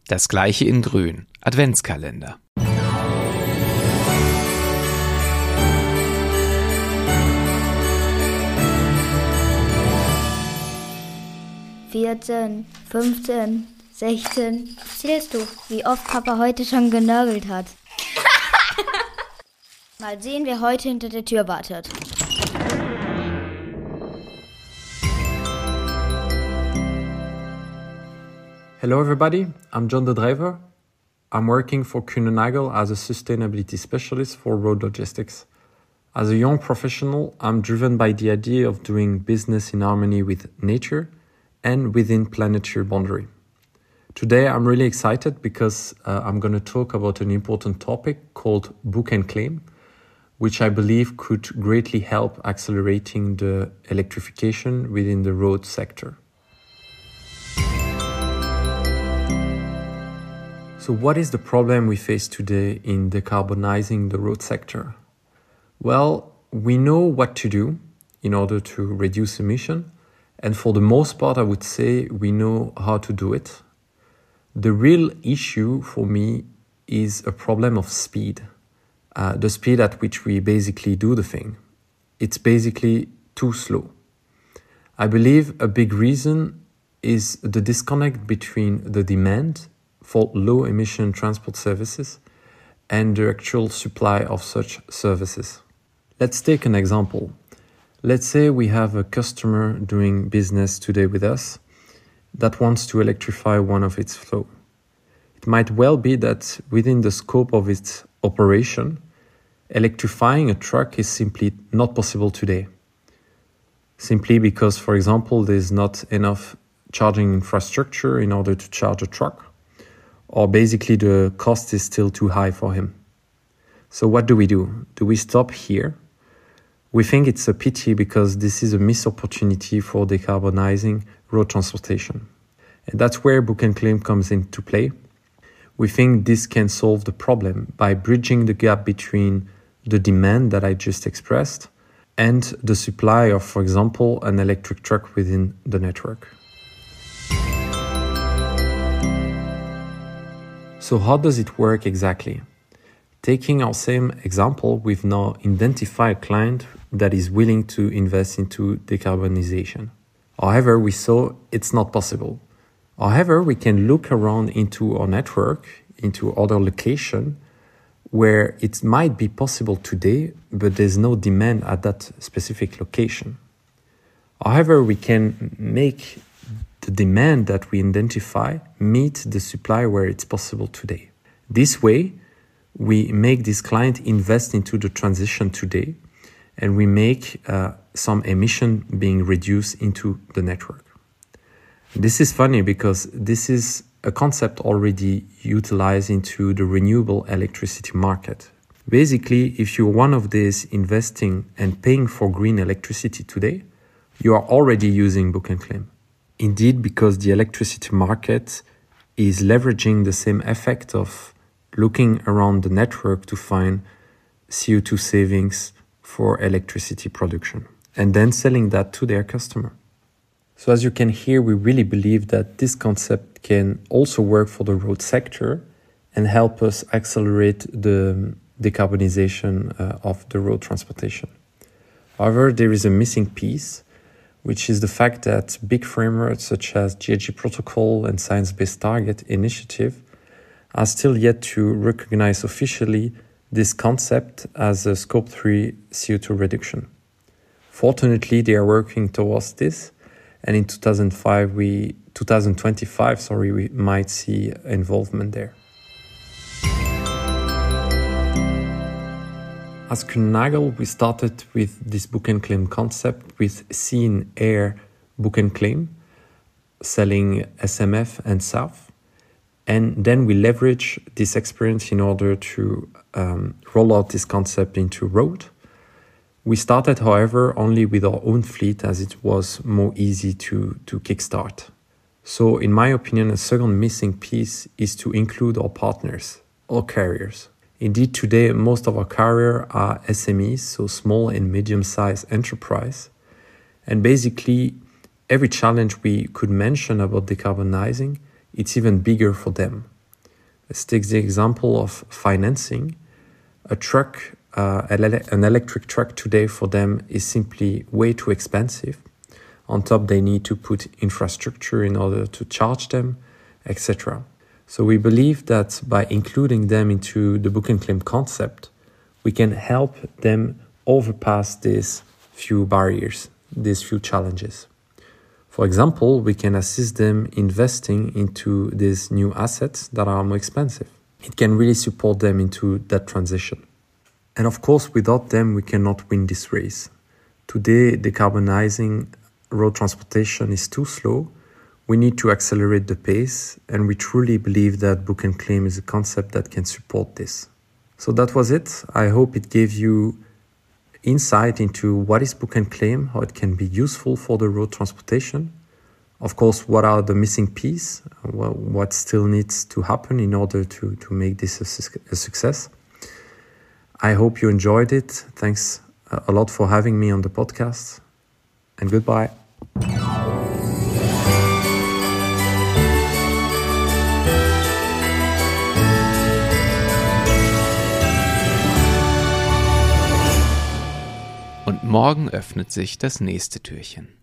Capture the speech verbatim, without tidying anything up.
Das gleiche in grün. Adventskalender. vierzehn, fünfzehn, sechzehn. Zählst du, wie oft Papa heute schon genörgelt hat? Mal sehen, wer heute hinter der Tür wartet. Hello everybody, I'm John the Driver. I'm working for Kuehne+Nagel as a sustainability specialist for road logistics. As a young professional, I'm driven by the idea of doing business in harmony with nature and within planetary boundary. Today I'm really excited because uh, I'm going to talk about an important topic called book and claim, which I believe could greatly help accelerating the electrification within the road sector. So what is the problem we face today in decarbonizing the road sector? Well, we know what to do in order to reduce emission, and for the most part, I would say we know how to do it. The real issue for me is a problem of speed, uh, the speed at which we basically do the thing. It's basically too slow. I believe a big reason is the disconnect between the demand for low-emission transport services and the actual supply of such services. Let's take an example. Let's say we have a customer doing business today with us that wants to electrify one of its flow. It might well be that within the scope of its operation, electrifying a truck is simply not possible today. Simply because, for example, there's not enough charging infrastructure in order to charge a truck, or basically the cost is still too high for him. So what do we do? Do we stop here? We think it's a pity because this is a missed opportunity for decarbonizing road transportation. And that's where book and claim comes into play. We think this can solve the problem by bridging the gap between the demand that I just expressed and the supply of, for example, an electric truck within the network. So how does it work exactly? Taking our same example, we've now identified a client that is willing to invest into decarbonization. However, we saw it's not possible. However, we can look around into our network, into other locations where it might be possible today, but there's no demand at that specific location. However, we can make the demand that we identify meet the supply where it's possible today. This way, we make this client invest into the transition today, and we make uh, some emission being reduced into the network. This is funny because this is a concept already utilized into the renewable electricity market. Basically, if you're one of these investing and paying for green electricity today, you are already using book and claim. Indeed, because the electricity market is leveraging the same effect of looking around the network to find C O two savings for electricity production and then selling that to their customer. So as you can hear, we really believe that this concept can also work for the road sector and help us accelerate the decarbonization uh, of the road transportation. However, there is a missing piece, which is the fact that big frameworks such as G H G Protocol and Science Based Target Initiative are still yet to recognize officially this concept as a Scope three C O two reduction. Fortunately, they are working towards this, and in two thousand five, we, twenty twenty-five, sorry, we might see involvement there. As Kuehne+Nagel, we started with this book and claim concept with Sea and Air book and claim, selling S M F and S A F. And then we leverage this experience in order to um, roll out this concept into road. We started, however, only with our own fleet as it was more easy to, to kickstart. So in my opinion, a second missing piece is to include our partners, our carriers. Indeed, today, most of our carriers are S M Es, so small and medium-sized enterprise. And basically, every challenge we could mention about decarbonizing, it's even bigger for them. Let's take the example of financing. A truck, uh, an electric truck today for them is simply way too expensive. On top, they need to put infrastructure in order to charge them, et cetera. So we believe that by including them into the book and claim concept, we can help them overpass these few barriers, these few challenges. For example, we can assist them investing into these new assets that are more expensive. It can really support them into that transition. And of course, without them, we cannot win this race. Today, decarbonizing road transportation is too slow. We need to accelerate the pace, and we truly believe that book and claim is a concept that can support this. So that was it. I hope it gave you insight into what is book and claim, how it can be useful for the road transportation. Of course, what are the missing pieces, what still needs to happen in order to, to make this a, a success. I hope you enjoyed it. Thanks a lot for having me on the podcast, and goodbye. Und morgen öffnet sich das nächste Türchen.